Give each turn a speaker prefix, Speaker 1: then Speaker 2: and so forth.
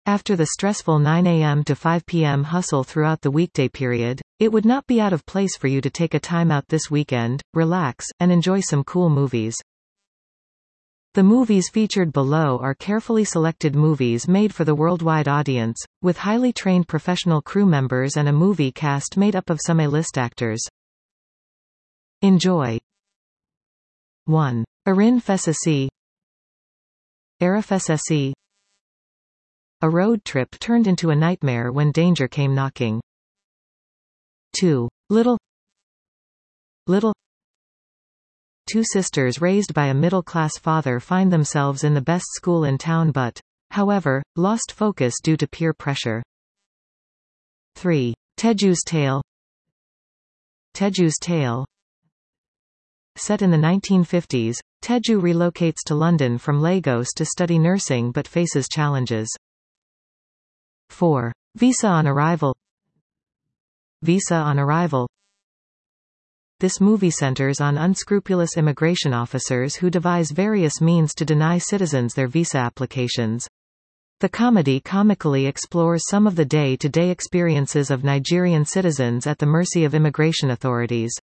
Speaker 1: After the stressful 9 a.m. to 5 p.m. hustle throughout the weekday period, it would not be out of place for you to take a time out this weekend, relax, and enjoy some cool movies. The movies featured below are carefully selected movies made for the worldwide audience, with highly trained professional crew members and a movie cast made up of some A-list actors. Enjoy. 1. Erin Fessasi. Arifessasi. A road trip turned into a nightmare when danger came knocking. 2. Little. Two sisters raised by a middle-class father find themselves in the best school in town but, however, lost focus due to peer pressure. 3. Teju's Tale. Teju's Tale. Set in the 1950s, Teju relocates to London from Lagos to study nursing but faces challenges. 4. Visa on Arrival. Visa on Arrival. This movie centers on unscrupulous immigration officers who devise various means to deny citizens their visa applications. The comedy comically explores some of the day-to-day experiences of Nigerian citizens at the mercy of immigration authorities.